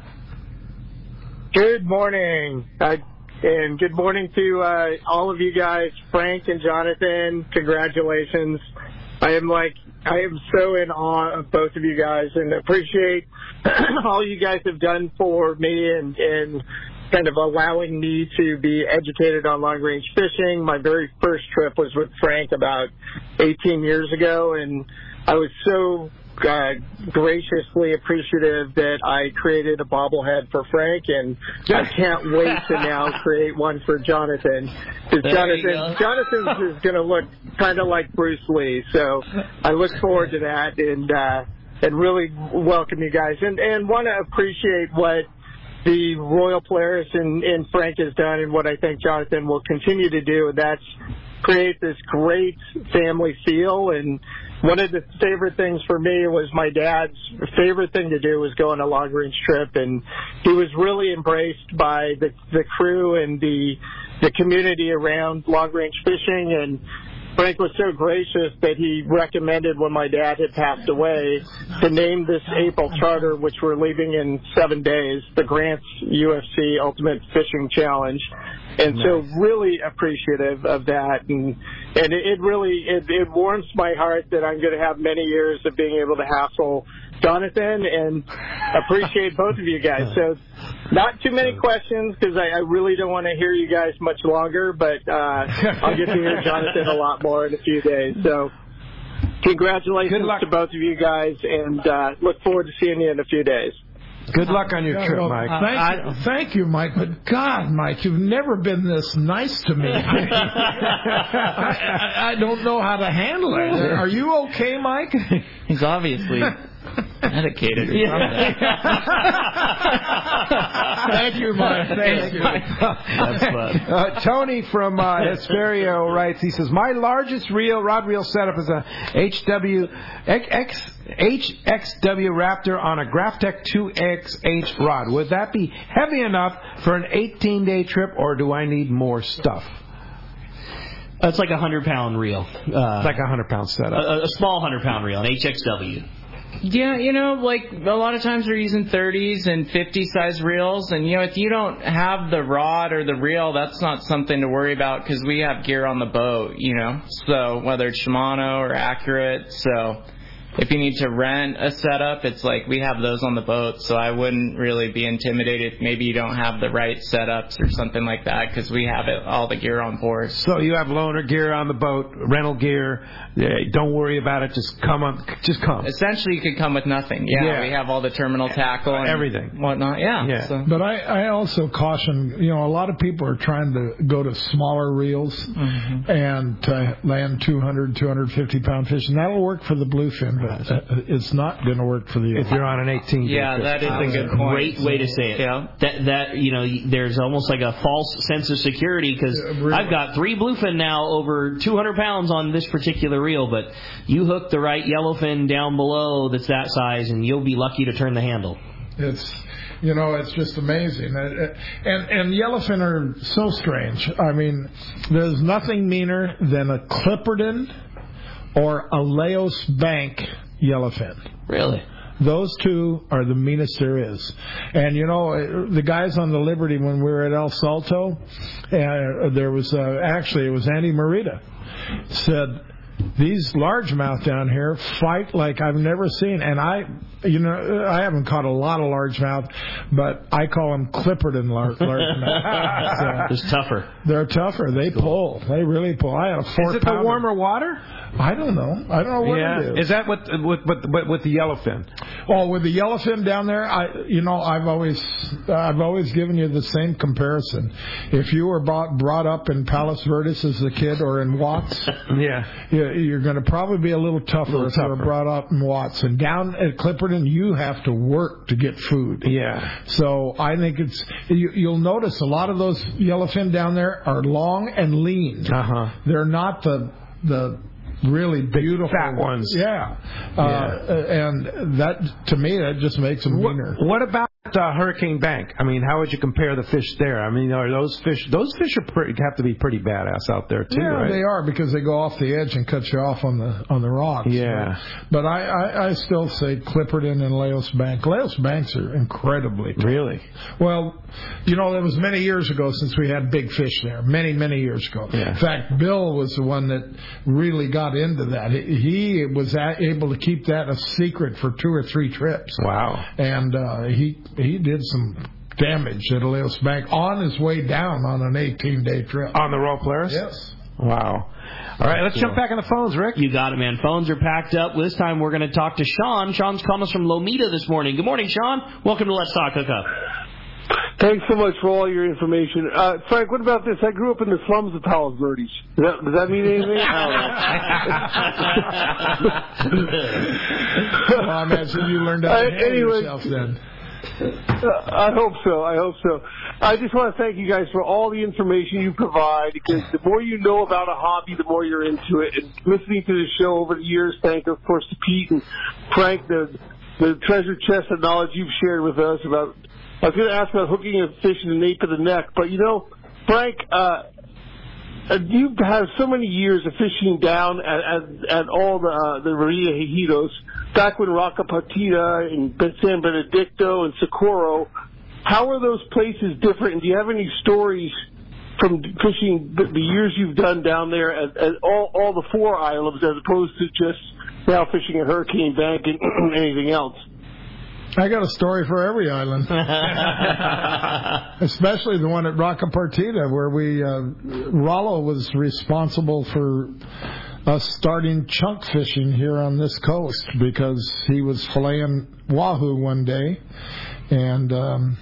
Good morning, uh, and good morning to uh, all of you guys, Frank and Jonathan. Congratulations. I am like. I am so in awe of both of you guys and appreciate all you guys have done for me and, and kind of allowing me to be educated on long-range fishing. My very first trip was with Frank about eighteen years ago, and I was so uh, graciously appreciative that I created a bobblehead for Frank, and I can't wait to now create one for Jonathan. Because Jonathan, Jonathan's is going to look kind of like Bruce Lee, so I look forward to that, and uh, and really welcome you guys, and and want to appreciate what the Royal Polaris and, and Frank has done, and what I think Jonathan will continue to do, and that's create this great family feel. And one of the favorite things for me was my dad's favorite thing to do was go on a long range trip, and he was really embraced by the the crew and the the community around long range fishing. And Frank was so gracious that he recommended, when my dad had passed away, to name this April charter, which we're leaving in seven days, the Grants U F C Ultimate Fishing Challenge. And nice. So really appreciative of that. And and it, it really, it, it warms my heart that I'm going to have many years of being able to hassle Jonathan, and appreciate both of you guys. So not too many questions, because I, I really don't want to hear you guys much longer, but uh, I'll get to hear Jonathan a lot more in a few days. So congratulations to both of you guys, and uh, look forward to seeing you in a few days. Good luck on your trip, well, Mike. Thank, I, you, thank you, Mike. But God, Mike, you've never been this nice to me. I, I, I don't know how to handle it. Are you okay, Mike? He's obviously medicated. Thank you, Mike. Thank you. That's fun. Uh, Tony from uh, Hesperio writes, he says, my largest reel, rod reel setup is a H W X, H X W Raptor on a Graphtec two X H rod. Would that be heavy enough for an eighteen-day trip, or do I need more stuff? It's like a hundred-pound reel. Uh, it's like a hundred-pound setup. A, a small hundred-pound reel, an H X W. Yeah, you know, like a lot of times we're using thirties and fifty size reels, and you know, if you don't have the rod or the reel, that's not something to worry about, because we have gear on the boat, you know. So whether it's Shimano or Accurate, so if you need to rent a setup, it's like we have those on the boat, so I wouldn't really be intimidated if maybe you don't have the right setups or something like that, because we have it, all the gear on board. So you have loaner gear on the boat, rental gear. Yeah, don't worry about it. Just come on. Just come. Essentially, you could come with nothing. Yeah, yeah. We have all the terminal tackle and everything, whatnot. Yeah. yeah. So. But I, I also caution, you know, a lot of people are trying to go to smaller reels mm-hmm. and to land two hundred, two hundred fifty pound fish, and that'll work for the bluefin, but it's not going to work for the if you're on an eighteen. Yeah, that is a good point. Great way to say it. Yeah. That that you know, there's almost like a false sense of security, because yeah, really. I've got three bluefin now over two hundred pounds on this particular reel, but you hook the right yellowfin down below that's that size, and you'll be lucky to turn the handle. It's, you know, it's just amazing. And and yellowfin are so strange. I mean, there's nothing meaner than a Clipperton or a Laos Bank yellowfin. Really? Those two are the meanest there is. And, you know, the guys on the Liberty, when we were at El Salto, uh, there was, uh, actually, it was Andy Morita, said, these largemouth down here fight like I've never seen. And I, you know, I haven't caught a lot of largemouth, but I call them Clipperton lar- largemouth. So, it's tougher. They're tougher. They pull. They really pull. I had a four Is it the warmer water? I don't know. I don't know what yeah. it is. Is that with with with, with the yellowfin? Oh, with the yellowfin down there, I you know I've always I've always given you the same comparison. If you were brought brought up in Palos Verdes as a kid or in Watts, yeah, you're going to probably be a little tougher a little if tougher. you were brought up in Watts. And down at Clipperton, you have to work to get food. Yeah. So I think it's you, you'll notice a lot of those yellowfin down there are long and lean. Uh huh. They're not the the really beautiful fat ones. Yeah. yeah. Uh, and that, to me, that just makes them meaner. What, what about uh, Hurricane Bank? I mean, how would you compare the fish there? I mean, are those fish, those fish are pretty, have to be pretty badass out there too, yeah, right? they are, because they go off the edge and cut you off on the on the rocks. Yeah. But, but I, I, I still say Clipperton and Laos Bank. Laos Banks are incredibly tough. Really? Well, you know, it was many years ago since we had big fish there. Many, many years ago. Yeah. In fact, Bill was the one that really got into that. He, he was able to keep that a secret for two or three trips. Wow. And uh, he he did some damage at Laos Bank on his way down on an eighteen-day trip. On the Royal Polaris? Yes. Wow. All right, let's cool. jump back on the phones, Rick. You got it, man. Phones are packed up. This time we're going to talk to Sean. Sean's calling us from Lomita this morning. Good morning, Sean. Welcome to Let's Talk Hookup. Thanks so much for all your information. Uh, Frank, what about this? I grew up in the slums of Palos Verdes. Does that, does that mean anything? I don't know. Well, I imagine you learned how to handle anyway, yourself then. Uh, I hope so. I hope so. I just want to thank you guys for all the information you provide, because the more you know about a hobby, the more you're into it. And listening to the show over the years, thank, of course, to Pete and Frank, the, the treasure chest of knowledge you've shared with us about. I was going to ask about hooking a fish in the nape of the neck, but, you know, Frank, uh, you've had so many years of fishing down at, at, at all the uh, the Maria Hijitos, back when Rocca Partida and San Benedicto and Socorro. How are those places different, and do you have any stories from fishing the, the years you've done down there at, at all, all the four islands, as opposed to just now fishing at Hurricane Bank and anything else? I got a story for every island, especially the one at Rocca Partida, where we uh, Rollo was responsible for us starting chunk fishing here on this coast, because he was filleting wahoo one day, and um,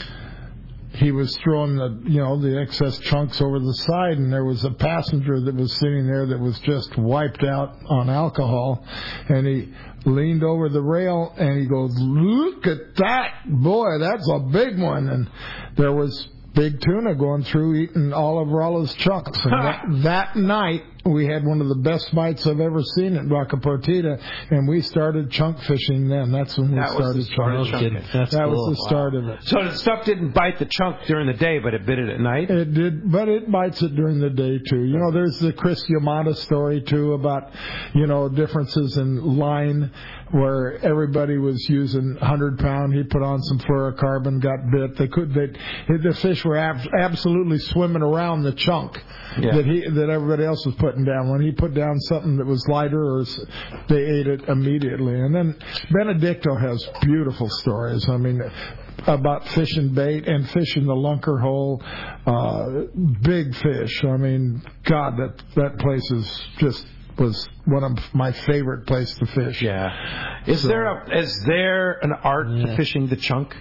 he was throwing the you know the excess chunks over the side, and there was a passenger that was sitting there that was just wiped out on alcohol, and he leaned over the rail and he goes, "Look at that, boy, that's a big one." And there was big tuna going through eating all of Rollo's chunks. And that, that night we had one of the best bites I've ever seen at Rocca Partida, and we started chunk fishing then. That's when we that started was the start of chunk. That's that cool. was the start wow. of it. So the stuff didn't bite the chunk during the day, but it bit it at night? It did, but it bites it during the day, too. You know, there's the Chris Yamada story, too, about, you know, differences in line, where everybody was using one hundred pound. He put on some fluorocarbon, got bit. They could, they, the fish were ab- absolutely swimming around the chunk yeah. that he that everybody else was putting down. When he put down something that was lighter, or they ate it immediately. And then Benedicto has beautiful stories. I mean, about fishing bait and fishing the lunker hole, uh, big fish. I mean, God, that that place is just. was one of my favorite places to fish. Yeah. Is so, there a, is there an art yeah. to fishing the chunk?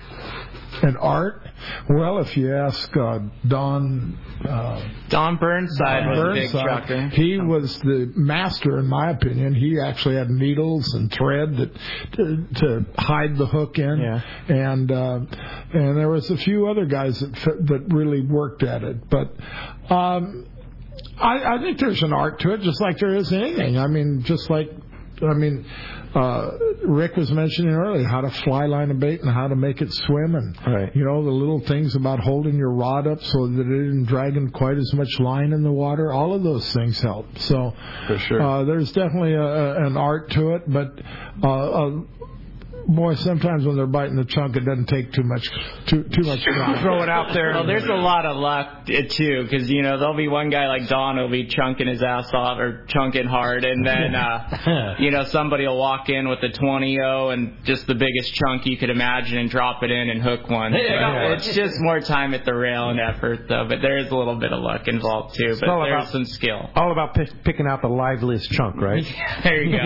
An art? Well, if you ask uh, Don... Uh, Don Burnside Don was Burnside, a big trucker. He was the master, in my opinion. He actually had needles and thread that to, to hide the hook in. Yeah. And uh, and there was a few other guys that that really worked at it. But... Um, I, I think there's an art to it, just like there is anything. I mean, just like, I mean, uh, Rick was mentioning earlier how to fly line a bait and how to make it swim, and right. you know, the little things about holding your rod up so that it isn't dragging quite as much line in the water. All of those things help. So, for sure, uh, there's definitely a, a, an art to it, but. Uh, uh, Boy, sometimes when they're biting the chunk, it doesn't take too much, too too much time. Throw it out there. Well, there's a lot of luck too, because you know there'll be one guy like Don who'll be chunking his ass off or chunking hard, and then uh, you know somebody will walk in with a twenty oh and just the biggest chunk you could imagine and drop it in and hook one. Hey, yeah. It's just more time at the rail and effort, though. But there is a little bit of luck involved too. But there's about, some skill. All about p- picking out the liveliest chunk, right? There you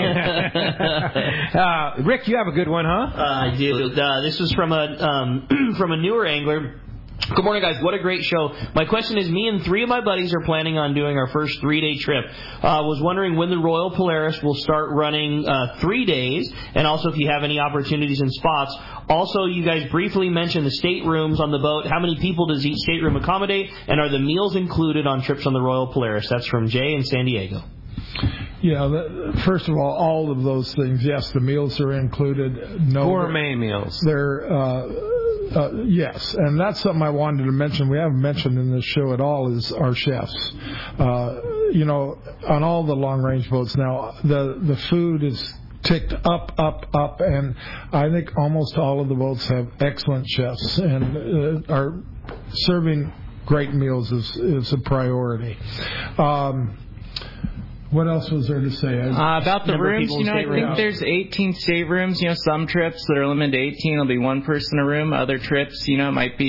go. uh, Rick, you have a good one, huh? Uh, I do. Uh, this was from a um, from a newer angler. Good morning, guys. What a great show. My question is, me and three of my buddies are planning on doing our first three-day trip. I uh, was wondering when the Royal Polaris will start running uh, three days, and also if you have any opportunities and spots. Also, you guys briefly mentioned the staterooms on the boat. How many people does each stateroom accommodate, and are the meals included on trips on the Royal Polaris? That's from Jay in San Diego. Yeah, the, first of all, all of those things, yes, the meals are included. No, gourmet meals. They're, uh, uh, yes, and that's something I wanted to mention. We haven't mentioned in this show at all is our chefs. Uh, you know, on all the long-range boats now, the, the food is ticked up, up, up, and I think almost all of the boats have excellent chefs and uh, are serving great meals is, is a priority. Um What else was there to say? Uh, about the rooms, you know, I think there's eighteen staterooms. You know, some trips that are limited to eighteen will be one person a room. Other trips, you know, it might be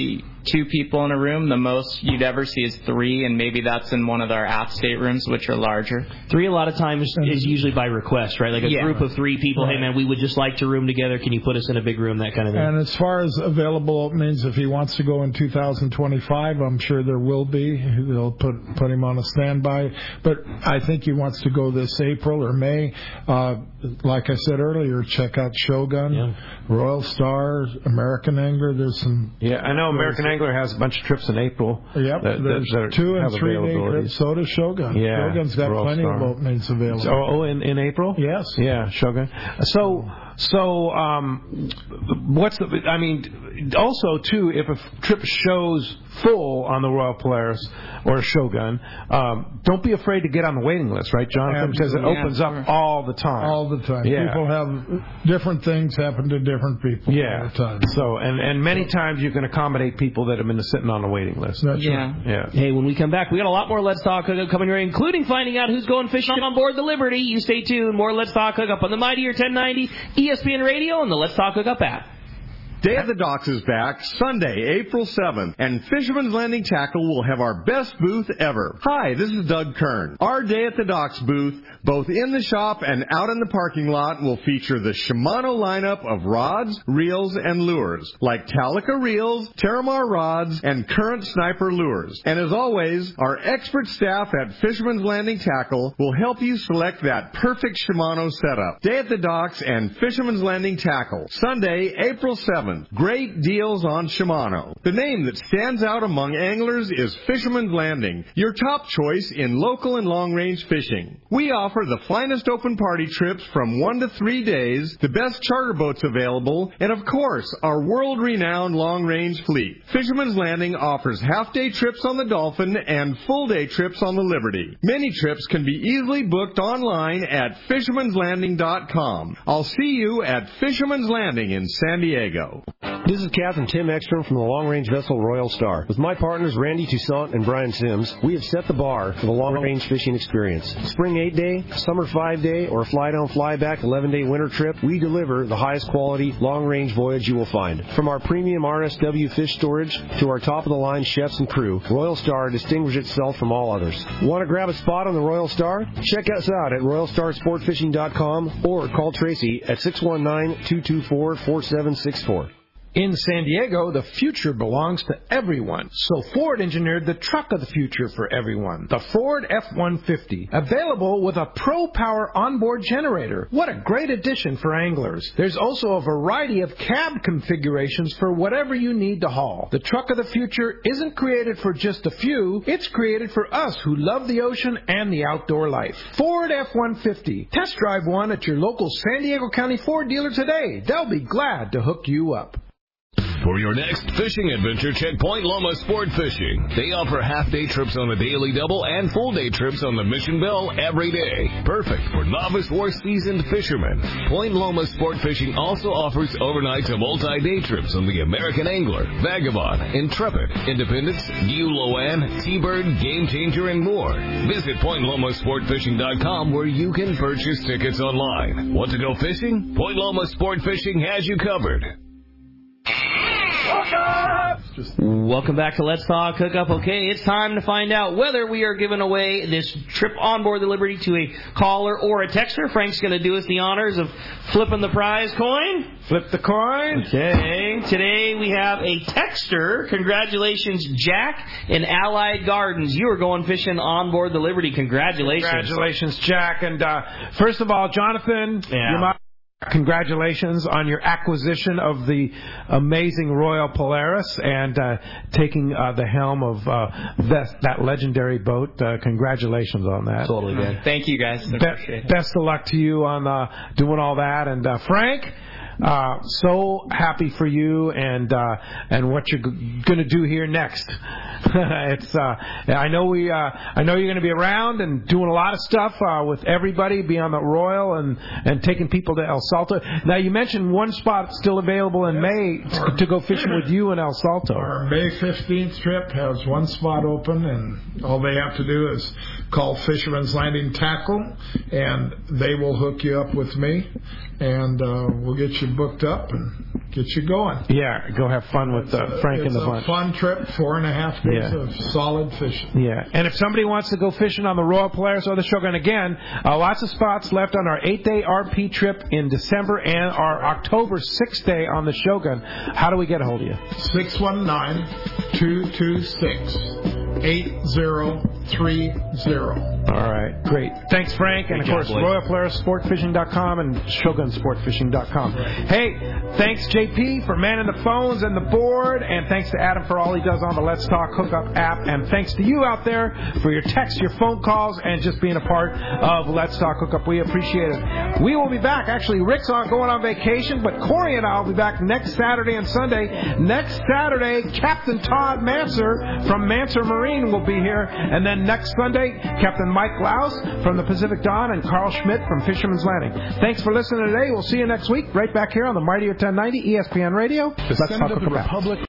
two people in a room. The most you'd ever see is three, and maybe that's in one of our app staterooms, which are larger. Three a lot of times is usually by request, right? Like a yeah. group of three people, right. hey, man, we would just like to room together. Can you put us in a big room, that kind of thing. And as far as available openings, if he wants to go in two thousand twenty-five, I'm sure there will be. They'll put put him on a standby. But I think he wants to go this April or May. Uh, like I said earlier, check out Shogun, yeah. Royal Star, American Angler. There's some. Yeah, I know American Angler has a bunch of trips in April. Yep, that, there's that two and three day trips. So does Shogun. Yeah, Shogun's got Royal plenty Star. of openings available. So, oh, in, in April? Yes. Yeah, Shogun. So, so um, what's the? I mean, also too, if a trip shows full on the Royal Polaris or Shogun, um, don't be afraid to get on the waiting list, right, Jonathan? Because it opens yeah, up all the time. All the time. Yeah. People have different things happen to different people yeah. all the time. So, and, and many times you can accommodate people that have been sitting on the waiting list. That's yeah. right. Yeah. Hey, when we come back, we got a lot more Let's Talk Hookup coming your way, including finding out who's going fishing on board the Liberty. You stay tuned. More Let's Talk Hookup on the Mightier ten ninety E S P N Radio and the Let's Talk Hookup app. Day at the Docks is back Sunday, April seventh, and Fisherman's Landing Tackle will have our best booth ever. Hi, this is Doug Kern. Our Day at the Docks booth, both in the shop and out in the parking lot, will feature the Shimano lineup of rods, reels, and lures, like Talica reels, Terramar rods, and Current Sniper lures. And as always, our expert staff at Fisherman's Landing Tackle will help you select that perfect Shimano setup. Day at the Docks and Fisherman's Landing Tackle, Sunday, April seventh. Great deals on Shimano. The name that stands out among anglers is Fisherman's Landing, your top choice in local and long-range fishing. We offer the finest open party trips from one to three days, the best charter boats available, and of course, our world-renowned long-range fleet. Fisherman's Landing offers half-day trips on the Dolphin and full-day trips on the Liberty. Many trips can be easily booked online at fishermans landing dot com. I'll see you at Fisherman's Landing in San Diego. This is Captain Tim Ekstrom from the long-range vessel Royal Star. With my partners Randy Toussaint and Brian Sims, we have set the bar for the long-range fishing experience. Spring eight-day, summer five-day, or fly-down, fly-back eleven-day winter trip, we deliver the highest quality long-range voyage you will find. From our premium R S W fish storage to our top-of-the-line chefs and crew, Royal Star distinguishes itself from all others. Want to grab a spot on the Royal Star? Check us out at royal star sport fishing dot com or call Tracy at six one nine, two two four, four seven six four. In San Diego, the future belongs to everyone. So Ford engineered the truck of the future for everyone, the Ford F one fifty, available with a Pro Power onboard generator. What a great addition for anglers. There's also a variety of cab configurations for whatever you need to haul. The truck of the future isn't created for just a few. It's created for us who love the ocean and the outdoor life. Ford F one fifty. Test drive one at your local San Diego County Ford dealer today. They'll be glad to hook you up. For your next fishing adventure, check Point Loma Sport Fishing. They offer half-day trips on the Daily Double and full-day trips on the Mission Bell every day. Perfect for novice or seasoned fishermen. Point Loma Sport Fishing also offers overnight to multi-day trips on the American Angler, Vagabond, Intrepid, Independence, New Loan, T-Bird, Game Changer, and more. Visit point loma sport fishing dot com where you can purchase tickets online. Want to go fishing? Point Loma Sport Fishing has you covered. Welcome back to Let's Talk Hookup. Okay, it's time to find out whether we are giving away this trip on board the Liberty to a caller or a texter. Frank's going to do us the honors of flipping the prize coin. Flip the coin. Okay, today we have a texter. Congratulations, Jack in Allied Gardens. You are going fishing on board the Liberty. Congratulations. Congratulations, Jack. And uh, first of all, Jonathan, yeah. you might congratulations on your acquisition of the amazing Royal Polaris and uh, taking uh, the helm of uh, that, that legendary boat. Uh, congratulations on that. Totally good. Thank you, guys. Be- best of luck to you on uh, doing all that. And uh, Frank, uh, so happy for you and uh, and what you're g- going to do here next. it's uh, I know we uh, I know you're going to be around and doing a lot of stuff uh, with everybody, be on the Royal and, and taking people to El Salto. Now you mentioned one spot still available in May to, to go fishing with you in El Salto. Our May fifteenth trip has one spot open, and all they have to do is call Fisherman's Landing Tackle, and they will hook you up with me, and uh, we'll get you booked up and Get you going. Yeah, go have fun with uh, Frank it's and the a bunch. fun trip, four and a half days Yeah. of solid fishing. Yeah, and if somebody wants to go fishing on the Royal Polaris or the Shogun again, uh, lots of spots left on our eight-day R P trip in December and our October sixth day on the Shogun. How do we get a hold of you? six one nine, two two six, eight zero three zero. All right, great. Thanks, Frank. And, of Good job, course, boys. Royal Polaris Sport Fishing dot com and Shogun Sport Fishing dot com. Hey, thanks, J P, for manning the phones and the board. And thanks to Adam for all he does on the Let's Talk Hookup app. And thanks to you out there for your texts, your phone calls, and just being a part of Let's Talk Hookup. We appreciate it. We will be back. Actually, Rick's on going on vacation, but Corey and I will be back next Saturday and Sunday. Next Saturday, Captain Todd Manser from Manser Marine will be here. And then next Sunday, Captain Mike Laus from the Pacific Dawn and Carl Schmidt from Fisherman's Landing. Thanks for listening today. We'll see you next week right back here on the Mightier ten ninety E S P N Radio. Let's Talk Hookup.